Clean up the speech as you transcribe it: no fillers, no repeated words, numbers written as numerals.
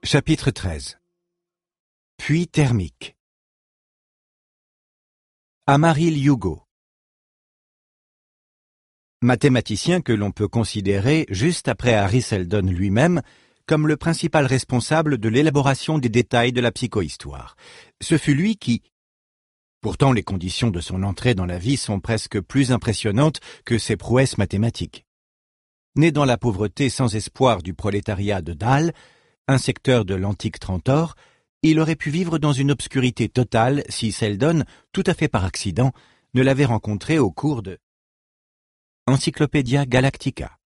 Chapitre 13. Puits thermique. Amaril Hugo. Mathématicien que l'on peut considérer, juste après Henry Seldon lui-même, comme le principal responsable de l'élaboration des détails de la psychohistoire. Ce fut lui qui... Pourtant, les conditions de son entrée dans la vie sont presque plus impressionnantes que ses prouesses mathématiques. Né dans la pauvreté sans espoir du prolétariat de Dahl, un secteur de l'antique Trantor, il aurait pu vivre dans une obscurité totale si Seldon, tout à fait par accident, ne l'avait rencontré au cours de Encyclopædia Galactica.